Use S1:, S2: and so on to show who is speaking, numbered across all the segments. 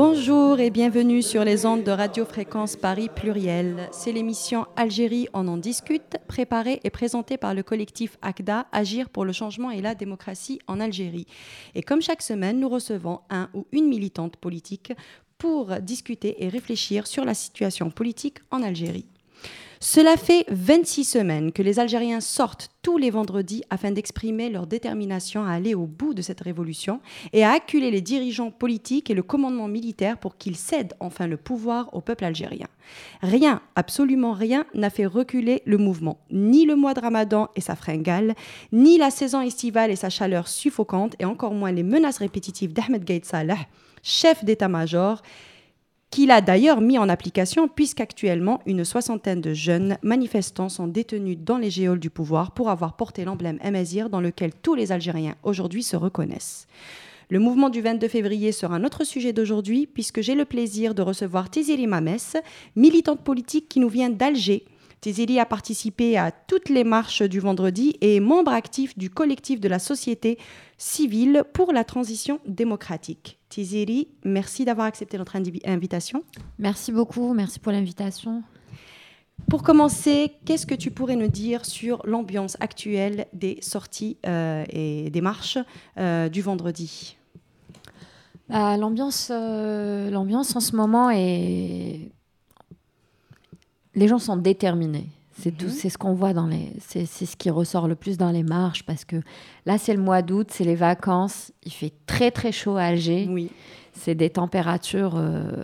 S1: Bonjour et bienvenue sur les ondes de Radio Fréquence Paris Pluriel. C'est l'émission Algérie, on en discute, préparée et présentée par le collectif ACDA, Agir pour le changement et la démocratie en Algérie. Et comme chaque semaine, nous recevons un ou une militante politique pour discuter et réfléchir sur la situation politique en Algérie. Cela fait 26 semaines que les Algériens sortent tous les vendredis afin d'exprimer leur détermination à aller au bout de cette révolution et à acculer les dirigeants politiques et le commandement militaire pour qu'ils cèdent enfin le pouvoir au peuple algérien. Rien, absolument rien, n'a fait reculer le mouvement. Ni le mois de Ramadan et sa fringale, ni la saison estivale et sa chaleur suffocante, et encore moins les menaces répétitives d'Ahmed Gaïd Salah, chef d'état-major, qu'il a d'ailleurs mis en application puisqu'actuellement, une soixantaine de jeunes manifestants sont détenus dans les geôles du pouvoir pour avoir porté l'emblème Amazigh dans lequel tous les Algériens aujourd'hui se reconnaissent. Le mouvement du 22 février sera notre sujet d'aujourd'hui puisque j'ai le plaisir de recevoir Tiziri Mames, militante politique qui nous vient d'Alger. Tiziri a participé à toutes les marches du vendredi et est membre actif du collectif de la société civile pour la transition démocratique. Tiziri, merci d'avoir accepté notre invitation.
S2: Merci beaucoup, merci pour l'invitation.
S1: Pour commencer, qu'est-ce que tu pourrais nous dire sur l'ambiance actuelle des sorties et des marches du vendredi ?
S2: L'ambiance en ce moment est... Les gens sont déterminés. C'est ce qu'on voit c'est ce qui ressort le plus dans les marches parce que là, c'est le mois d'août, c'est les vacances. Il fait très, très chaud à Alger.
S1: Oui.
S2: C'est des températures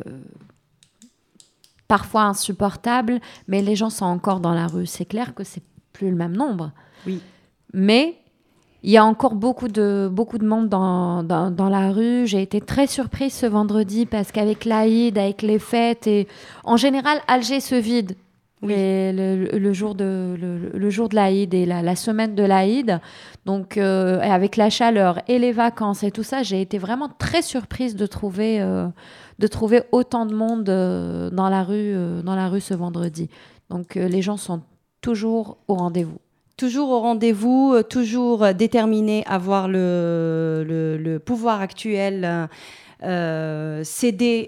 S2: parfois insupportables, mais les gens sont encore dans la rue. C'est clair que c'est plus le même nombre.
S1: Oui.
S2: Mais il y a encore beaucoup de monde dans la rue. J'ai été très surprise ce vendredi parce qu'avec l'Aïd, avec les fêtes, et en général, Alger se vide. Oui. Le jour de l'Aïd et la semaine de l'Aïd. Donc, avec la chaleur et les vacances et tout ça, j'ai été vraiment très surprise de trouver autant de monde dans la rue ce vendredi. Donc, les gens sont toujours au rendez-vous.
S1: Toujours au rendez-vous, toujours déterminés à voir le pouvoir actuel céder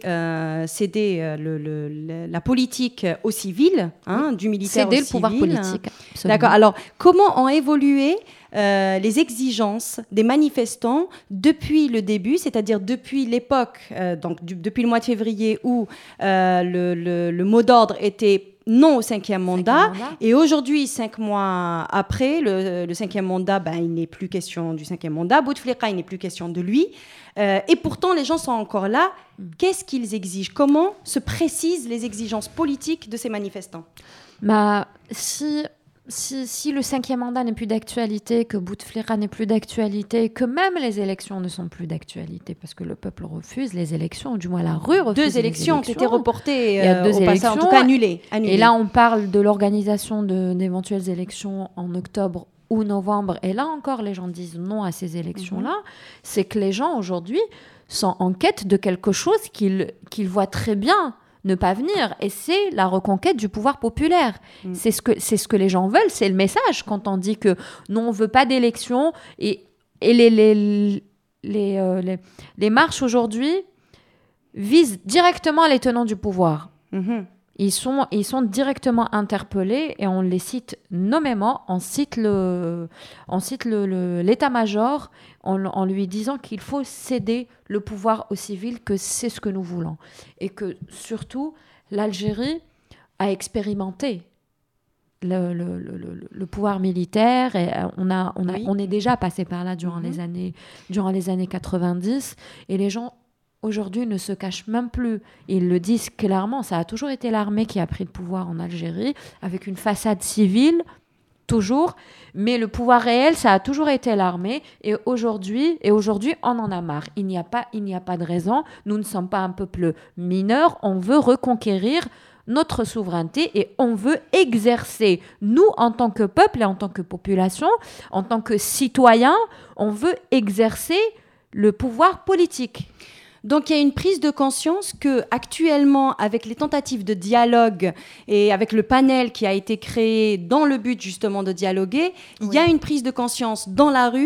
S1: la politique aux civils, du militaire
S2: céder
S1: au
S2: le pouvoir politique. Absolument.
S1: D'accord. Alors, comment ont évolué les exigences des manifestants depuis le début, c'est-à-dire depuis l'époque, depuis le mois de février où le mot d'ordre était non au cinquième mandat. Et aujourd'hui, 5 mois après, le cinquième mandat, il n'est plus question du cinquième mandat. Bouteflika, il n'est plus question de lui. Et pourtant, les gens sont encore là. Qu'est-ce qu'ils exigent ? Comment se précisent les exigences politiques de ces manifestants ?
S2: Si le cinquième mandat n'est plus d'actualité, que Bouteflika n'est plus d'actualité, que même les élections ne sont plus d'actualité, parce que le peuple refuse les élections, ou du moins la rue refuse les élections.
S1: 2 élections qui étaient reportées,
S2: il y a 2 élections,
S1: en tout cas annulées.
S2: Et là, on parle de l'organisation d'éventuelles élections en octobre ou novembre. Et là encore, les gens disent non à ces élections-là. C'est que les gens, aujourd'hui, sont en quête de quelque chose qu'ils voient très bien ne pas venir, et c'est la reconquête du pouvoir populaire. C'est ce que les gens veulent, c'est le message quand on dit que non, on veut pas d'élection, et les marches aujourd'hui visent directement les tenants du pouvoir. Ils sont directement interpellés et on les cite nommément. On cite l'état-major en lui disant qu'il faut céder le pouvoir aux civils, que c'est ce que nous voulons. Et que surtout, l'Algérie a expérimenté le pouvoir militaire. Et on est déjà passé par là durant les années 90. Et les gens aujourd'hui ne se cachent même plus. Ils le disent clairement, ça a toujours été l'armée qui a pris le pouvoir en Algérie, avec une façade civile, toujours, mais le pouvoir réel, ça a toujours été l'armée, et aujourd'hui, on en a marre. Il n'y a pas de raison, nous ne sommes pas un peuple mineur, on veut reconquérir notre souveraineté et on veut exercer, nous, en tant que peuple et en tant que population, en tant que citoyens, on veut exercer le pouvoir politique.
S1: Donc, il y a une prise de conscience qu'actuellement, avec les tentatives de dialogue et avec le panel qui a été créé dans le but justement de dialoguer, il y a une prise de conscience dans la rue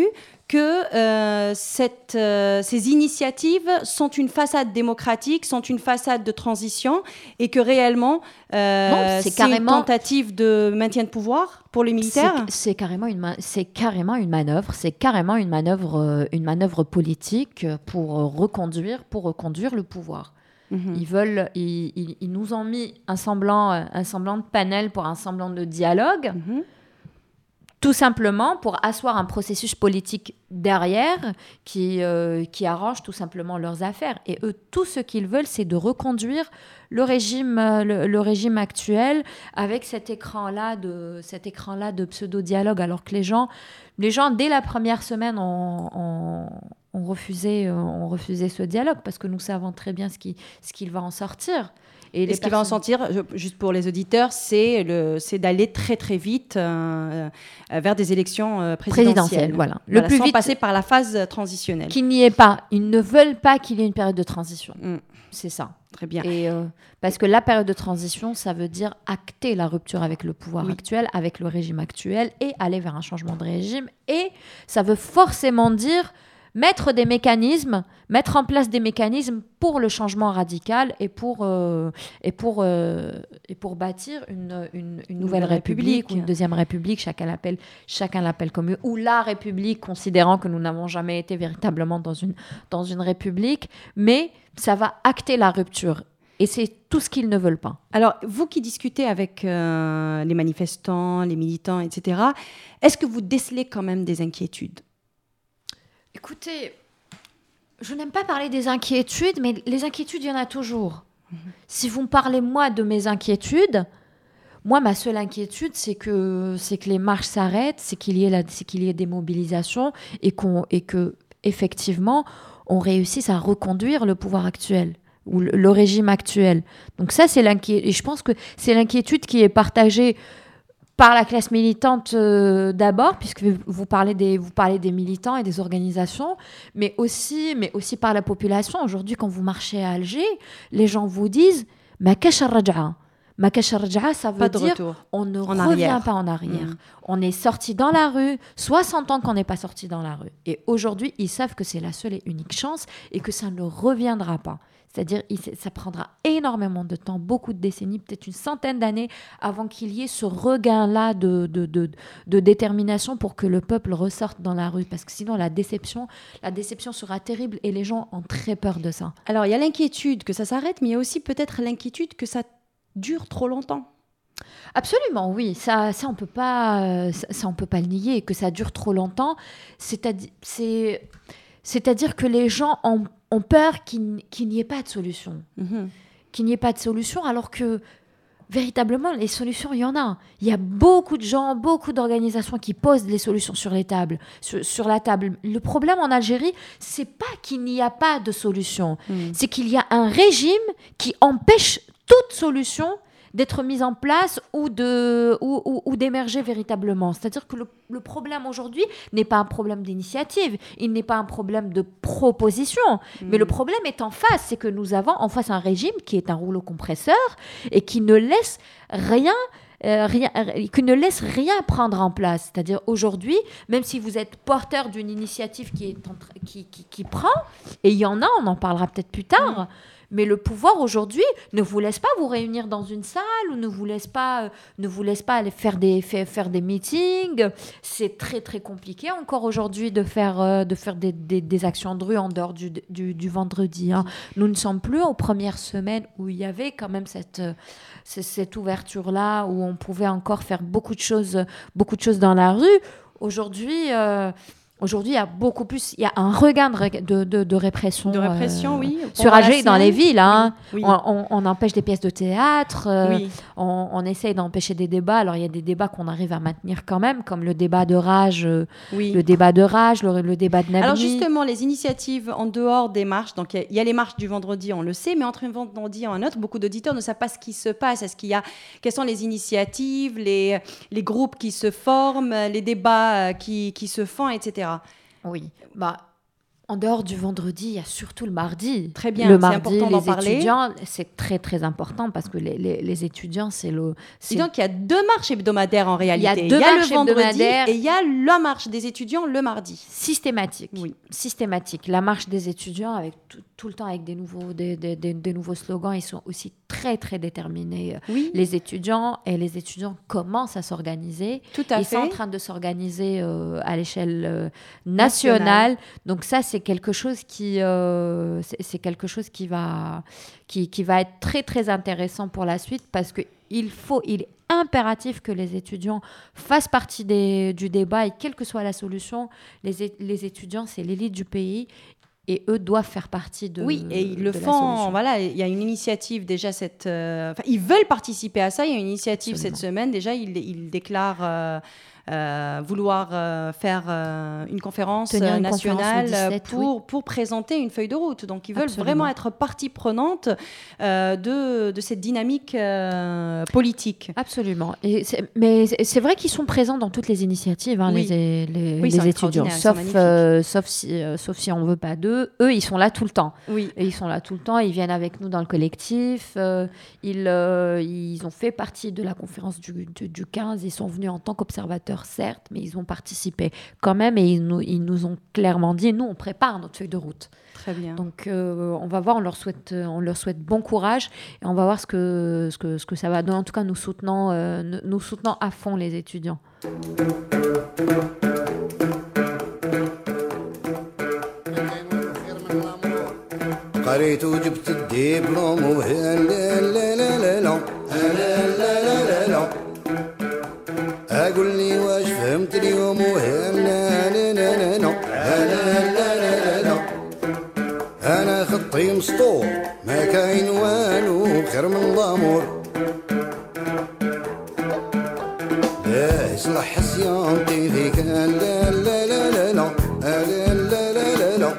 S1: que ces initiatives sont une façade démocratique, sont une façade de transition et que réellement c'est une tentative de maintien de pouvoir pour les militaires?
S2: C'est carrément une manœuvre. C'est carrément une manœuvre politique pour reconduire le pouvoir. Ils nous ont mis un semblant de panel pour un semblant de dialogue, tout simplement pour asseoir un processus politique derrière qui arrange tout simplement leurs affaires. Et eux, tout ce qu'ils veulent, c'est de reconduire le régime actuel avec cet écran-là de pseudo-dialogue, alors que les gens, dès la première semaine, ont refusé ce dialogue parce que nous savons très bien ce qu'il va en sortir.
S1: Et ce qui va en sortir, juste pour les auditeurs, c'est d'aller très très vite vers des élections présidentielles.
S2: Voilà.
S1: Plus sans vite, passer par la phase transitionnelle.
S2: Qu'il n'y ait pas. Ils ne veulent pas qu'il y ait une période de transition. C'est ça.
S1: Très bien.
S2: Et parce que la période de transition, ça veut dire acter la rupture avec le pouvoir actuel, avec le régime actuel, et aller vers un changement de régime. Et ça veut forcément dire mettre en place des mécanismes pour le changement radical et pour bâtir une nouvelle république ou une deuxième république, chacun l'appelle comme eux, ou la république, considérant que nous n'avons jamais été véritablement dans une république, mais ça va acter la rupture. Et c'est tout ce qu'ils ne veulent pas.
S1: Alors, vous qui discutez avec les manifestants, les militants, etc., est-ce que vous décelez quand même des inquiétudes ?
S2: Écoutez, je n'aime pas parler des inquiétudes, mais les inquiétudes, il y en a toujours. Si vous me parlez, moi, de mes inquiétudes, moi, ma seule inquiétude, c'est que les marches s'arrêtent, c'est qu'il y ait des mobilisations et que effectivement, on réussisse à reconduire le pouvoir actuel ou le régime actuel. Donc ça, c'est l'inquiétude. Et je pense que c'est l'inquiétude qui est partagée par la classe militante d'abord, puisque vous parlez des militants et des organisations, mais aussi par la population. Aujourd'hui, quand vous marchez à Alger, les gens vous disent « Ma kacha raja'a ». Ma kacha raja'a, ça veut dire on ne revient pas en arrière. On est sorti dans la rue, 60 ans qu'on n'est pas sorti dans la rue. Et aujourd'hui, ils savent que c'est la seule et unique chance et que ça ne reviendra pas. C'est-à-dire ça prendra énormément de temps, beaucoup de décennies, peut-être une centaine d'années avant qu'il y ait ce regain-là de détermination pour que le peuple ressorte dans la rue. Parce que sinon, la déception sera terrible et les gens ont très peur de ça.
S1: Alors, il y a l'inquiétude que ça s'arrête, mais il y a aussi peut-être l'inquiétude que ça dure trop longtemps.
S2: Absolument, oui. Ça on peut pas le nier, que ça dure trop longtemps. C'est-à-dire que les gens ont peur qu'il n'y ait pas de solution. Qu'il n'y ait pas de solution, alors que véritablement, les solutions, il y en a. Il y a beaucoup de gens, beaucoup d'organisations qui posent les solutions sur la table. Le problème en Algérie, c'est pas qu'il n'y a pas de solution. C'est qu'il y a un régime qui empêche toute solution d'être mise en place ou d'émerger véritablement. C'est-à-dire que le problème aujourd'hui n'est pas un problème d'initiative, il n'est pas un problème de proposition, mais le problème est en face, c'est que nous avons en face un régime qui est un rouleau compresseur et qui ne laisse rien prendre en place. C'est-à-dire aujourd'hui, même si vous êtes porteur d'une initiative qui prend, et il y en a, on en parlera peut-être plus tard, mais le pouvoir aujourd'hui ne vous laisse pas vous réunir dans une salle ou ne vous laisse pas aller faire des meetings. C'est très très compliqué encore aujourd'hui de faire des actions de rue en dehors du vendredi. Nous ne sommes plus aux premières semaines où il y avait quand même cette ouverture-là, où on pouvait encore faire beaucoup de choses dans la rue. Aujourd'hui, il y a beaucoup plus, il y a un regain de répression.
S1: De répression, oui.
S2: Sur Alger, dans les villes.
S1: Oui.
S2: On empêche des pièces de théâtre, on essaye d'empêcher des débats. Alors, il y a des débats qu'on arrive à maintenir quand même, comme le débat de rage, le débat de Nabni.
S1: Alors, justement, les initiatives en dehors des marches, donc il y a les marches du vendredi, on le sait, mais entre un vendredi et un autre, beaucoup d'auditeurs ne savent pas ce qui se passe. Quelles sont les initiatives, les groupes qui se forment, les débats qui se font, etc.
S2: Oui, En dehors du vendredi, il y a surtout le mardi.
S1: Très bien,
S2: le mardi,
S1: c'est important d'en
S2: les
S1: parler.
S2: Étudiants, c'est très très important parce que les étudiants,
S1: Dis donc, il y a 2 marches hebdomadaires en réalité.
S2: Il y a
S1: le vendredi et il y a la marche des étudiants le mardi.
S2: Systématique.
S1: Oui.
S2: Systématique. La marche des étudiants, avec tout le temps avec des nouveaux slogans, ils sont aussi très très déterminés.
S1: Oui.
S2: Les étudiants commencent à s'organiser.
S1: Tout à fait.
S2: Ils sont en train de s'organiser à l'échelle nationale. Donc ça, c'est quelque chose qui va être très très intéressant pour la suite parce que il est impératif que les étudiants fassent partie du débat et quelle que soit la solution, les étudiants, c'est l'élite du pays et eux doivent faire partie de
S1: Oui, et ils le
S2: de la
S1: font.
S2: solution.
S1: Voilà, il y a une initiative déjà ils veulent participer à ça. Il y a une initiative
S2: Absolument.
S1: cette semaine. Déjà, ils déclarent vouloir faire une conférence nationale pour présenter une feuille de route. Donc, ils veulent vraiment être partie prenante de cette dynamique politique.
S2: Absolument. Mais c'est vrai qu'ils sont présents dans toutes les initiatives,
S1: Oui.
S2: les étudiants, sauf si on ne veut pas d'eux. Eux, ils sont là tout le temps.
S1: Oui.
S2: Et ils sont là tout le temps. Ils viennent avec nous dans le collectif. Ils ont fait partie de la conférence du 15. Ils sont venus en tant qu'observateurs, certes, mais ils ont participé quand même et ils nous ont clairement dit, nous, on prépare notre feuille de route.
S1: Très bien.
S2: Donc, on va voir, on leur souhaite bon courage et on va voir ce que ça va donner. En tout cas, nous soutenons à fond les étudiants.
S3: قريت وجبت الدبلوم وهي لا لا لا لا لا لا لا أقول لي واش فهمت اليوم وهي لا لا لا لا لا أنا خطي مسطور ما كاين والو خير من الأمور لا يصلح سيانتيفيك لا لا لا لا لا لا لا لا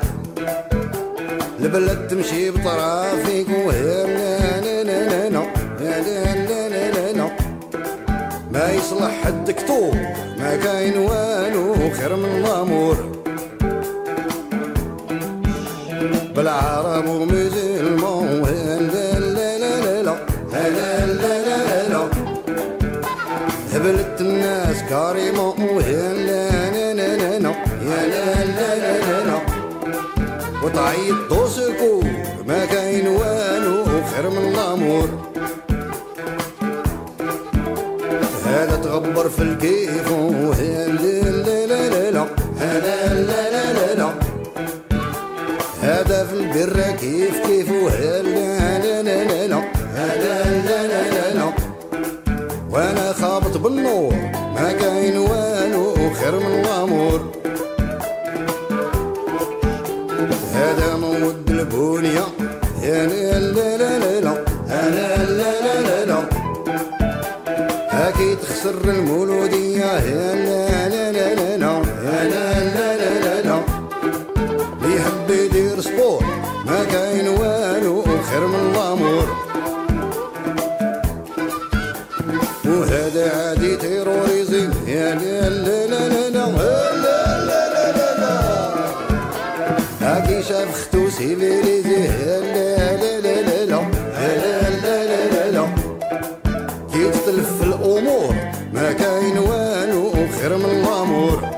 S3: البلد تمشي بطرافيك وهي لا لا لا لا لا لا لا لا ما يصلح الدكتور ما كاين والو خير من الامور بالعرب ومسلمون وهي لا لا لا لا لا لا لا هبلت الناس كريمة وهي لا لا لا لا يا لا لا لا لا وتعيط دوسكو ما كاين والو خير من الامور هذا تغبر في الكيف وهي لا لا لا لا لا لا لا لا هذا في البر كيف وهي لا لا لا لا لا لا لا وانا خابط بالنور ما كاين والو خير من الامور هذا مود البنية يا لا لا لا لا لا لا لا لا هاكي تخسر المولودية يا لا لا لا لا لا يا لا لا لا لا اللي يحب يدير سبور ما كاين والو خير من الامور وهذا عادي تيروريزم يا لا لا لا لا هاكي شاف ختو سيفيليزي لا لا لا لا لا لا لا لا كي تتلف في الامور ما كاين والو خير من الامور.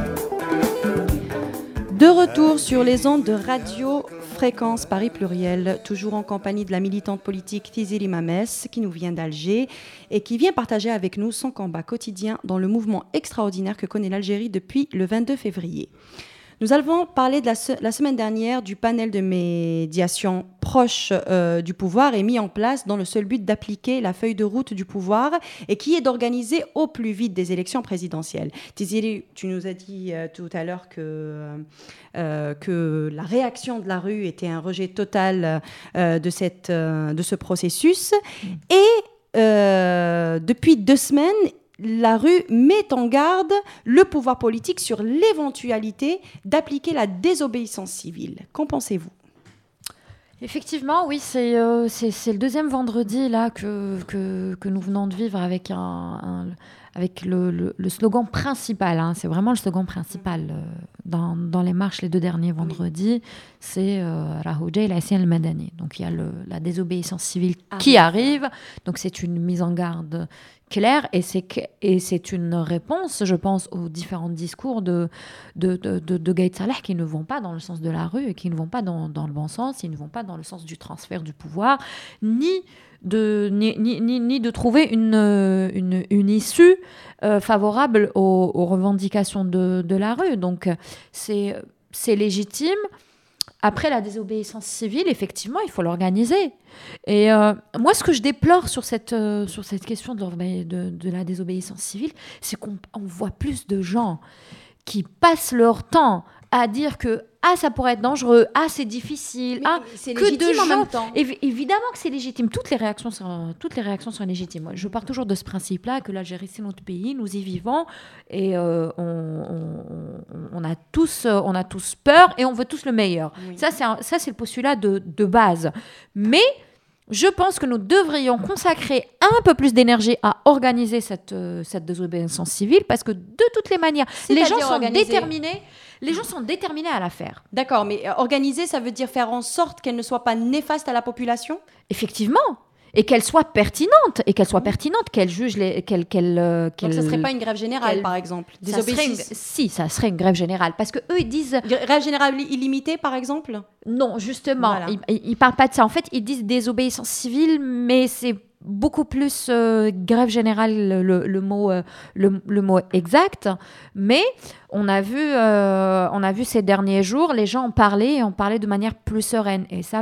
S1: De retour sur les ondes de Radio Fréquence Paris Pluriel, toujours en compagnie de la militante politique Tiziri Mames, qui nous vient d'Alger et qui vient partager avec nous son combat quotidien dans le mouvement extraordinaire que connaît l'Algérie depuis le 22 février. Nous avons parlé de la semaine dernière du panel de médiation proche du pouvoir et mis en place dans le seul but d'appliquer la feuille de route du pouvoir et qui est d'organiser au plus vite des élections présidentielles. Tiziri, tu nous as dit tout à l'heure que la réaction de la rue était un rejet total de ce processus. Et depuis 2 semaines, la rue met en garde le pouvoir politique sur l'éventualité d'appliquer la désobéissance civile. Qu'en pensez-vous ?
S2: Effectivement, oui, c'est le deuxième vendredi là que nous venons de vivre avec le slogan principal, hein, c'est vraiment le slogan principal dans les marches les 2 derniers vendredis, c'est Rahoudja el Asyan al-Madani. Donc il y a la désobéissance civile qui arrive, donc c'est une mise en garde claire et c'est une réponse, je pense, aux différents discours de Gaïd Salah qui ne vont pas dans le sens de la rue et qui ne vont pas dans le bon sens, ils ne vont pas dans le sens du transfert du pouvoir, ni de trouver une issue favorable aux revendications de la rue. Donc c'est légitime. Après la désobéissance civile, effectivement, il faut l'organiser. Et moi, ce que je déplore sur cette question de la désobéissance civile, c'est qu'on voit plus de gens qui passent leur temps à dire que ça pourrait être dangereux, c'est difficile,
S1: c'est
S2: que
S1: légitime
S2: de gens.
S1: en même temps.
S2: Évidemment que c'est légitime. Toutes les réactions sont légitimes. Moi, je pars toujours de ce principe-là que l'Algérie c'est notre pays, nous y vivons et on a tous peur et on veut tous le meilleur. Oui. Ça c'est le postulat de base. Mais je pense que nous devrions consacrer un peu plus d'énergie à organiser cette désobéissance civile parce que de toutes les manières, les gens sont déterminés. Les gens sont déterminés à la faire.
S1: D'accord, mais organiser, ça veut dire faire en sorte qu'elle ne soit pas néfaste à la population ?
S2: Effectivement. Et qu'elle soit pertinente, qu'elle juge donc
S1: ça ne serait pas une grève générale, par exemple.
S2: Ça serait une grève générale, parce que eux ils disent
S1: grève générale illimitée, par exemple.
S2: Non, justement, voilà. Ils parlent pas de ça. En fait, ils disent désobéissance civile, mais c'est beaucoup plus grève générale le mot exact. Mais on a vu ces derniers jours, les gens ont parlé de manière plus sereine. Et ça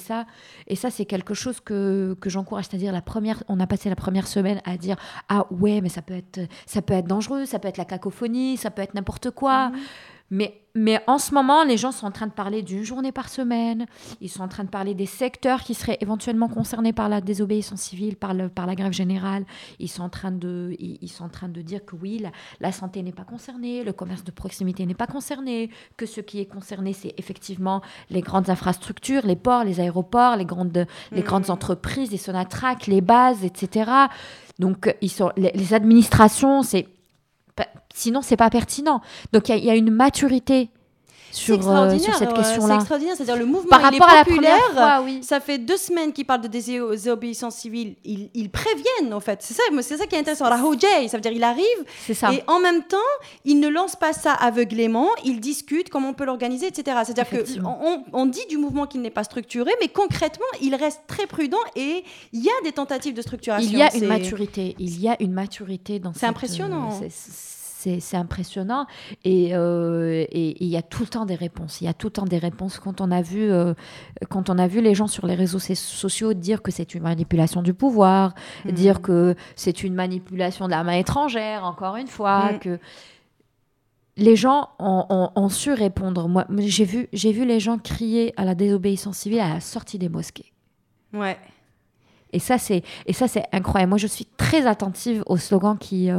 S2: c'est quelque chose que j'encourage. C'est-à-dire on a passé la première semaine à dire ouais, mais ça peut être dangereux, ça peut être la cacophonie, ça peut être n'importe quoi. Mais en ce moment, les gens sont en train de parler d'une journée par semaine. Ils sont en train de parler des secteurs qui seraient éventuellement concernés par la désobéissance civile, par la grève générale. Ils sont en train de dire que oui, la santé n'est pas concernée, le commerce de proximité n'est pas concerné, que ce qui est concerné, c'est effectivement les grandes infrastructures, les ports, les aéroports, les grandes entreprises, les Sonatrach, les bases, etc. Donc, les administrations, sinon, c'est pas pertinent. Donc, il y a une maturité sur cette question-là.
S1: C'est extraordinaire, c'est-à-dire le mouvement
S2: par rapport
S1: à populaire,
S2: la première fois, oui.
S1: Ça fait 2 semaines qu'ils parlent de désobéissance civile. Ils préviennent, en fait. C'est ça qui est intéressant. Rahoudja, ça veut dire il arrive, et en même temps, ils ne lancent pas ça aveuglément, ils discutent comment on peut l'organiser, etc. C'est-à-dire qu'on dit du mouvement qu'il n'est pas structuré, mais concrètement, il reste très prudent et il y a des tentatives de structuration.
S2: Il y a une maturité dans
S1: C'est impressionnant.
S2: C'est impressionnant et il y a tout le temps des réponses. Quand on a vu les gens sur les réseaux sociaux dire que c'est une manipulation du pouvoir, dire que c'est une manipulation de la main étrangère, encore une fois, que les gens ont su répondre. Moi, j'ai vu les gens crier à la désobéissance civile à la sortie des mosquées.
S1: Ouais.
S2: Et ça, c'est incroyable. Moi, je suis très attentive aux slogans qui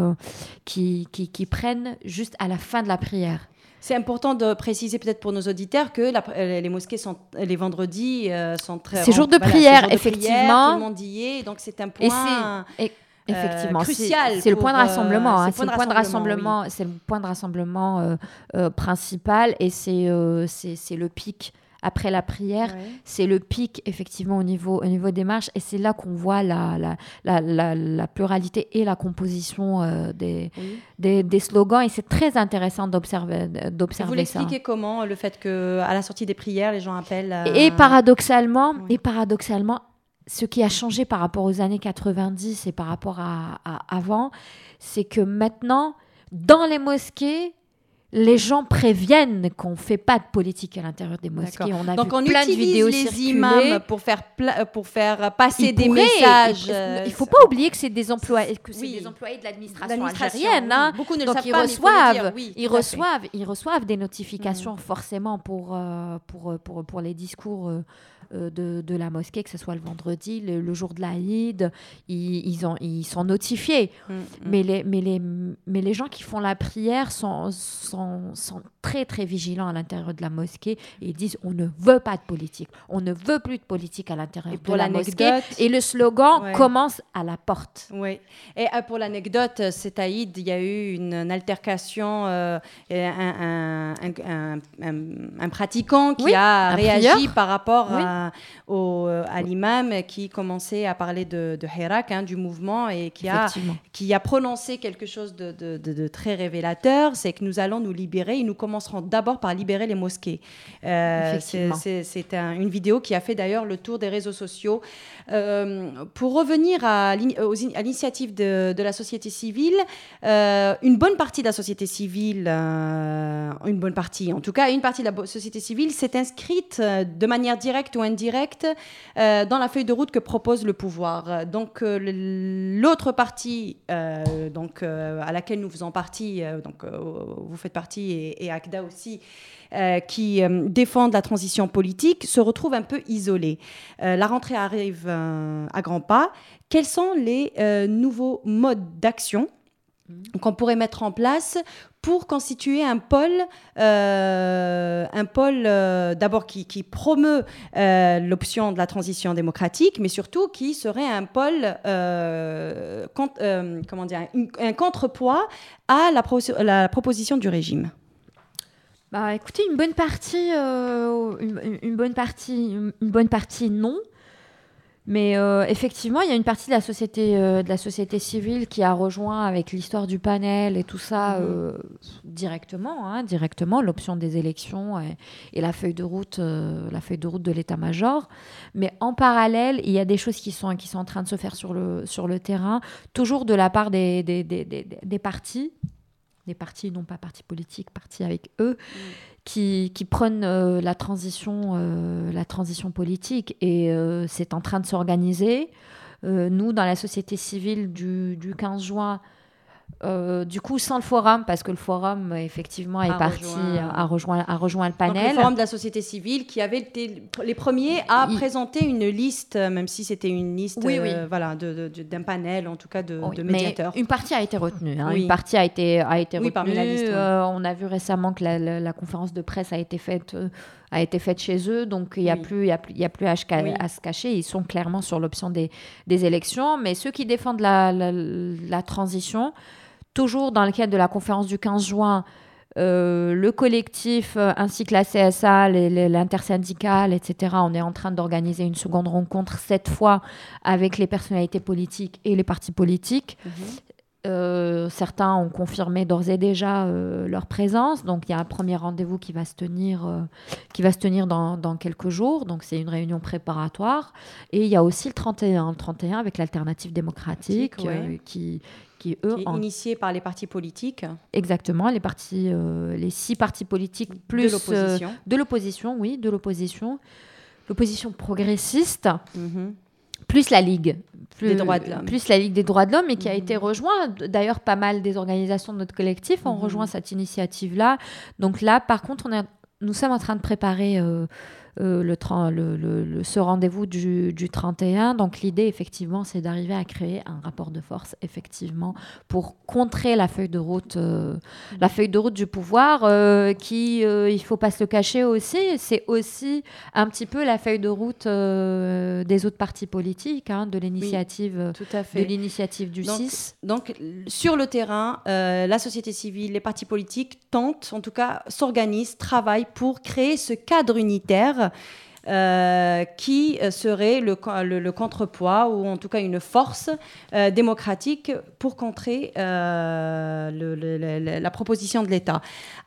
S2: prennent juste à la fin de la prière.
S1: C'est important de préciser peut-être pour nos auditeurs que les mosquées sont les vendredis sont très.
S2: C'est jour de prière, effectivement.
S1: Tout le monde y est, donc c'est un point.
S2: Effectivement,
S1: crucial.
S2: C'est le point de rassemblement. C'est le point de rassemblement principal et c'est le pic. Après la prière, c'est le pic effectivement au niveau des marches et c'est là qu'on voit la pluralité et la composition des slogans et c'est très intéressant d'observer ça.
S1: Vous l'expliquez comment, le fait qu'à la sortie des prières, les gens appellent...
S2: Et paradoxalement, ce qui a changé par rapport aux années 90 et par rapport à avant, c'est que maintenant, dans les mosquées, les gens préviennent qu'on ne fait pas de politique à l'intérieur des mosquées. On a
S1: donc
S2: vu plein de vidéos circuler.
S1: Les imams pour faire passer des messages.
S2: Il ne faut pas oublier que c'est des employés, des employés de l'administration algérienne.
S1: Oui.
S2: Hein.
S1: Beaucoup ne le
S2: donc
S1: savent
S2: ils reçoivent des notifications forcément pour les discours de la mosquée, que ce soit le vendredi, le jour de l'Aïd, ils sont notifiés. Mais les gens qui font la prière sont sont très très vigilants à l'intérieur de la mosquée et ils disent on ne veut pas de politique, on ne veut plus de politique à l'intérieur de la mosquée. Et le slogan commence à la porte.
S1: Oui. Et pour l'anecdote, cet Aïd, il y a eu une altercation, un pratiquant qui a réagi par rapport à l'imam qui commençait à parler de Hirak, du mouvement, et qui a prononcé quelque chose de très révélateur, c'est que nous allons nous libérer et nous commencerons d'abord par libérer les mosquées. C'est une vidéo qui a fait d'ailleurs le tour des réseaux sociaux. Pour revenir à l'initiative de la société civile, une bonne partie de la société civile, une partie de la société civile s'est inscrite de manière directe ou indirecte dans la feuille de route que propose le pouvoir. Donc l'autre partie à laquelle nous faisons partie, vous faites partie et ACDA aussi, qui défendent la transition politique, se retrouvent un peu isolés. La rentrée arrive à grands pas. Quels sont les nouveaux modes d'action qu'on pourrait mettre en place pour constituer un pôle d'abord qui promeut l'option de la transition démocratique, mais surtout qui serait un pôle, un contrepoids à la proposition du régime?
S2: Écoutez, une bonne partie non. Mais effectivement, il y a une partie de la société civile qui a rejoint avec l'histoire du panel et tout ça directement l'option des élections et la feuille de route de l'état-major. Mais en parallèle, il y a des choses qui sont en train de se faire sur le terrain, toujours de la part des partis. Des partis, non pas partis politiques, partis avec eux, qui prennent la transition politique. Et c'est en train de s'organiser. Nous, dans la société civile du 15 juin, du coup, sans le forum, parce que le forum, effectivement, a rejoint le panel.
S1: Donc, le forum de la société civile qui avait été les premiers à présenter une liste, même si c'était une liste d'un panel, en tout cas de médiateurs.
S2: Mais une partie a été retenue. Une partie a été retenue.
S1: Parmi la liste,
S2: on a vu récemment que la conférence de presse a été faite chez eux, donc il n'y a plus à se cacher. Ils sont clairement sur l'option des élections. Mais ceux qui défendent la transition, toujours dans le cadre de la conférence du 15 juin, le collectif ainsi que la CSA, l'intersyndicale, etc., on est en train d'organiser une seconde rencontre, cette fois avec les personnalités politiques et les partis politiques. Certains ont confirmé d'ores et déjà leur présence. Donc, il y a un premier rendez-vous qui va se tenir dans quelques jours. Donc, c'est une réunion préparatoire. Et il y a aussi le 31 avec l'Alternative démocratique qui est
S1: initié par les partis politiques.
S2: Exactement, les 6 partis politiques plus de l'opposition. L'opposition progressiste. Plus la Ligue des droits de l'homme, et qui a été rejoint. D'ailleurs, pas mal des organisations de notre collectif ont rejoint cette initiative-là. Donc là, par contre, nous sommes en train de préparer ce rendez-vous du 31. Donc l'idée, effectivement, c'est d'arriver à créer un rapport de force, effectivement, pour contrer la feuille de route du pouvoir, qui, il ne faut pas se le cacher aussi, c'est aussi un petit peu la feuille de route des autres partis politiques, de l'initiative, de l'initiative du 6.
S1: Donc, sur le terrain, la société civile, les partis politiques tentent, en tout cas, s'organisent, travaillent pour créer ce cadre unitaire qui serait le contrepoids ou en tout cas une force démocratique pour contrer la proposition de l'État.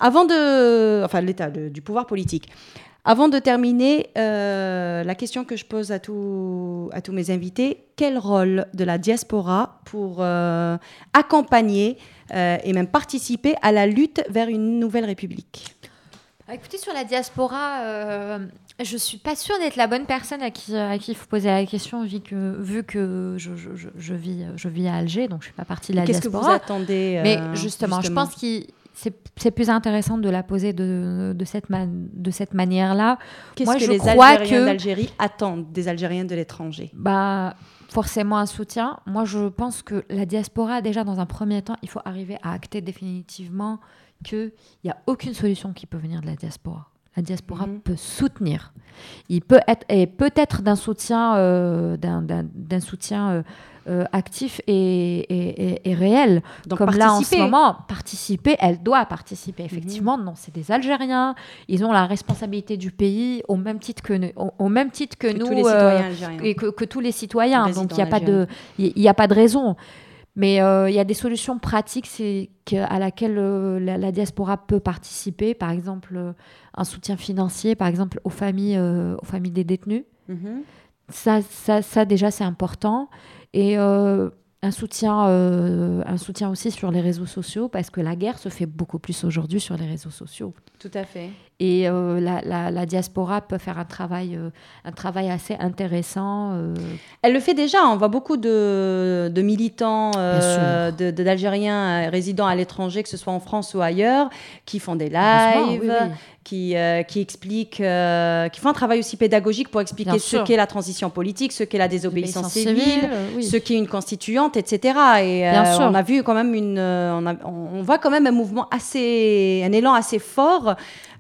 S1: Du pouvoir politique. Avant de terminer, la question que je pose à tous mes invités, quel rôle de la diaspora pour accompagner et même participer à la lutte vers une nouvelle république?
S2: Écoutez, sur la diaspora, je ne suis pas sûre d'être la bonne personne à qui il faut poser la question, vu que je vis à Alger, donc je ne suis pas partie de la diaspora.
S1: Qu'est-ce que vous attendez
S2: Mais justement, je pense que c'est plus intéressant de la poser de cette manière-là.
S1: Qu'est-ce que les Algériens d'Algérie attendent des Algériens de l'étranger?
S2: Forcément un soutien. Moi, je pense que la diaspora, déjà, dans un premier temps, il faut arriver à acter définitivement qu'il n'y a aucune solution qui peut venir de la diaspora. La diaspora peut soutenir. Il peut être d'un soutien, d'un soutien actif et réel.
S1: Donc,
S2: comme là en ce moment, participer, elle doit participer. Effectivement, non, c'est des Algériens. Ils ont la responsabilité du pays au même titre que nous,
S1: tous les citoyens algériens.
S2: Et que tous les citoyens. Donc il n'y a pas de raison. Mais il y a des solutions pratiques à laquelle la diaspora peut participer. Par exemple, un soutien financier, par exemple, aux familles des détenus. Ça, déjà, c'est important. Et un soutien aussi sur les réseaux sociaux, parce que la guerre se fait beaucoup plus aujourd'hui sur les réseaux sociaux.
S1: Tout à fait.
S2: Et la diaspora peut faire un travail assez intéressant.
S1: Elle le fait déjà. On voit beaucoup de militants, d'Algériens résidant à l'étranger, que ce soit en France ou ailleurs, qui font des lives, qui expliquent, qui font un travail aussi pédagogique pour expliquer ce qu'est la transition politique, ce qu'est la désobéissance civile, ce qu'est une constituante, etc. Et on a vu quand même on voit quand même un mouvement un élan assez fort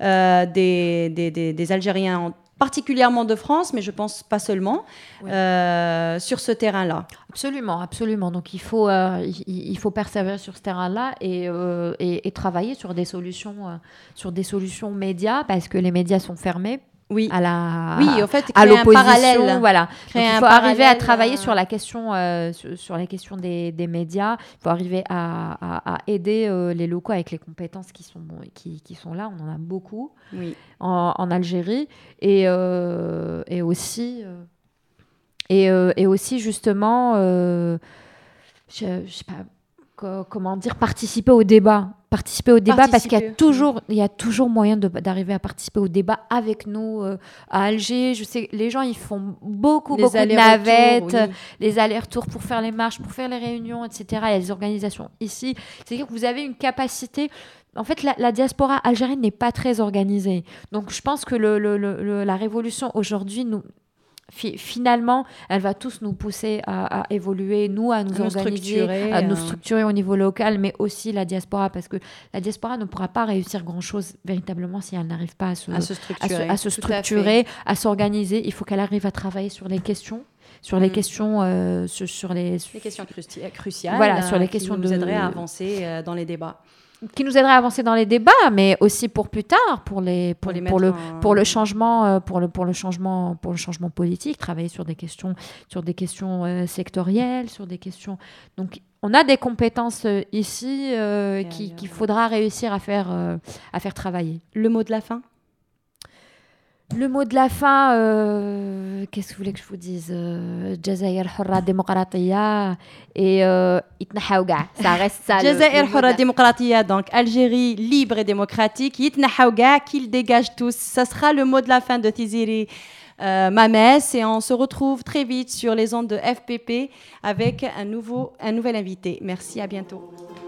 S1: des Algériens, particulièrement de France, mais je pense pas seulement, sur ce terrain-là.
S2: Absolument. Donc il faut persévérer sur ce terrain-là et travailler sur des solutions médias, parce que les médias sont fermés.
S1: En fait,
S2: à l'opposition, voilà.
S1: Donc,
S2: il faut arriver à travailler sur la question des médias. Il faut arriver à aider les locaux avec les compétences qui sont là. On en a beaucoup en Algérie et aussi justement, je sais pas comment dire, participer au débat parce qu'il y a toujours moyen d'arriver à participer au débat avec nous à Alger. Je sais, les gens ils font beaucoup de navettes, les allers-retours pour faire les marches, pour faire les réunions, etc. Il y a des organisations ici. C'est-à-dire que vous avez une capacité. En fait, la diaspora algérienne n'est pas très organisée. Donc, je pense que la révolution aujourd'hui finalement, elle va tous nous pousser à évoluer, à nous organiser, à nous structurer au niveau local, mais aussi la diaspora, parce que la diaspora ne pourra pas réussir grand-chose véritablement si elle n'arrive pas à se structurer, à s'organiser. Il faut qu'elle arrive à travailler sur les questions. Sur les questions, sur les
S1: questions cruciales,
S2: sur les questions
S1: qui nous aideraient à avancer dans les débats.
S2: Qui nous aiderait à avancer dans les débats, mais aussi pour plus tard, pour le changement politique, travailler sur des questions sectorielles, sur des questions. Donc, on a des compétences ici qu'il faudra réussir à faire travailler.
S1: Le mot de la fin.
S2: Le mot de la fin, qu'est-ce que vous voulez que je vous dise? Jazair Hurra Démocratia et Yitnahaou Ga. Ça reste ça.
S1: Jazair Hurra Démocratia, donc Algérie libre et démocratique. Yitnahaou Ga, qu'ils dégagent tous. Ça sera le mot de la fin de Tiziri Mames, et on se retrouve très vite sur les ondes de FPP avec un nouvel invité. Merci, à bientôt.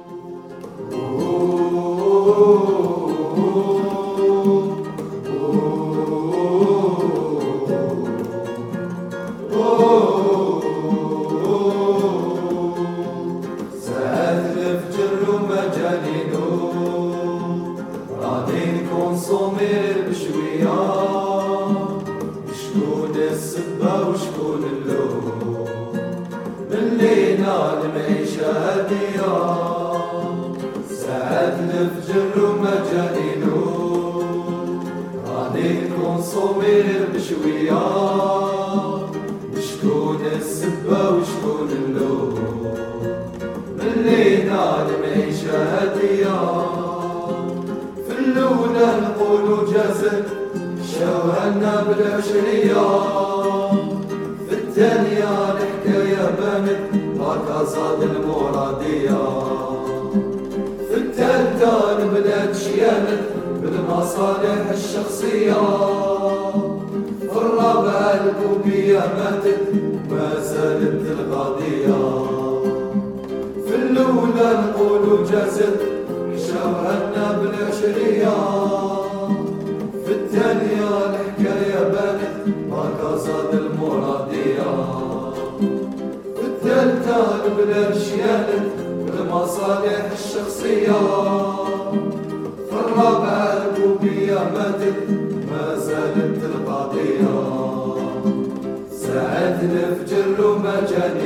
S4: شوهنا بالعشرية في الثانية الحكاية بانت هكا صاد المرادية في الثالثة البلاد شيانت بالمصالح الشخصية في الرابعة الكوبية ماتت وما زالت القضية في الأولى نقولوا جازت شوهنا بالعشرية في الثانية الحكاية بانت هكا صاد المرادية في الثالثة البلاد شيانت بالمصالح الشخصية الرابعة الكوبية ماتت ما زالت القضية ساعات نفجر وما جاني